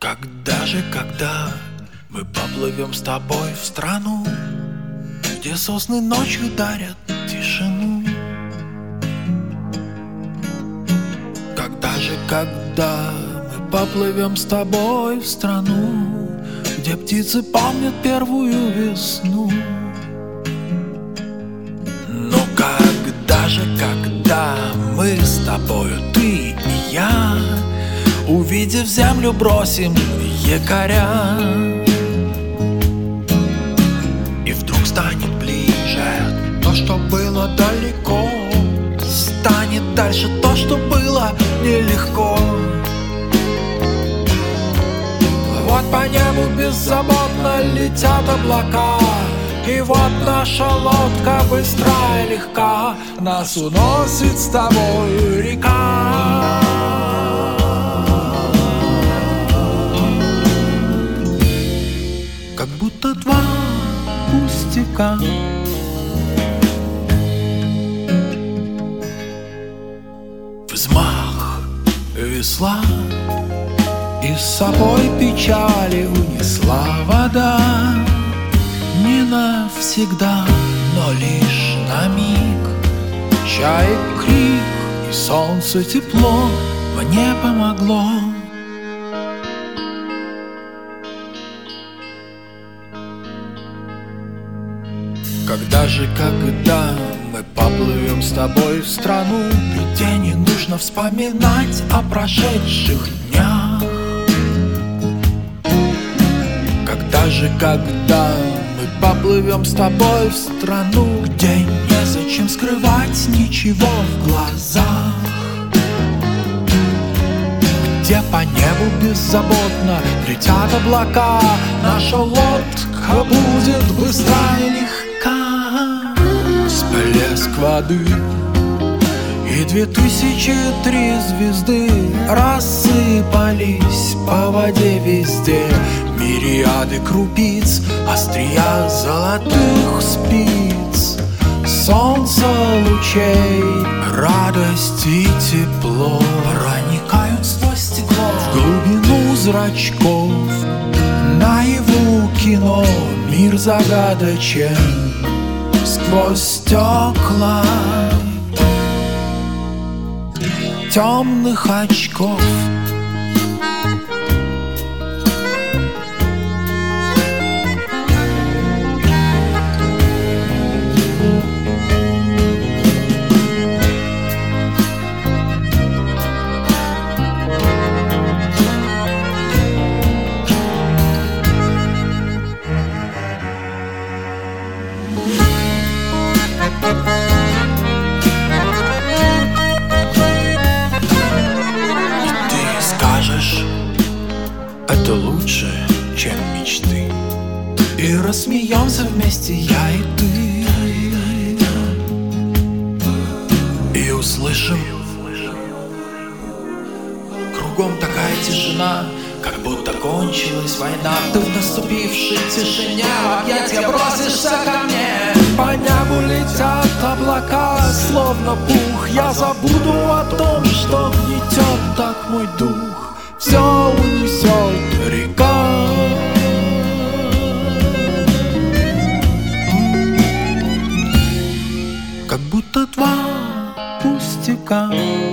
Когда мы поплывем с тобой в страну, где сосны ночью дарят тишину? Когда мы поплывем с тобой в страну, где птицы помнят первую весну? Ну когда мы с тобою, ты и я, увидев землю, бросим якоря, и вдруг станет ближе то, что было далеко, станет дальше то, что было нелегко. Вот по небу беззаботно летят облака, и вот наша лодка быстра и легка, нас уносит с тобой река. Как будто два пустяка. Взмах весла, и с собой печали унесла вода. Не навсегда, но лишь на миг. Чаек крик и солнце тепло мне помогло. Когда мы поплывем с тобой в страну, где не нужно вспоминать о прошедших днях? Когда мы поплывем с тобой в страну, где незачем скрывать ничего в глазах, где по небу беззаботно летят облака, наша лодка будет быстра и легка. Всплеск воды и 2003 звезды рассыпались по воде везде. Мириады крупиц, острия золотых спиц, солнце лучей, радость и тепло проникают сквозь стекло в глубину зрачков. Наяву кино, мир загадочен сквозь стекла темных очков. Это лучше, чем мечты. И рассмеемся вместе я и ты, и услышим кругом такая тишина, как будто кончилась война. Ты в наступившей тишине в объятия бросишься ко мне. По небу летят облака, словно пух. Я забуду о том, что гнетет так мой дух. Все унесет река. Как будто два пустяка.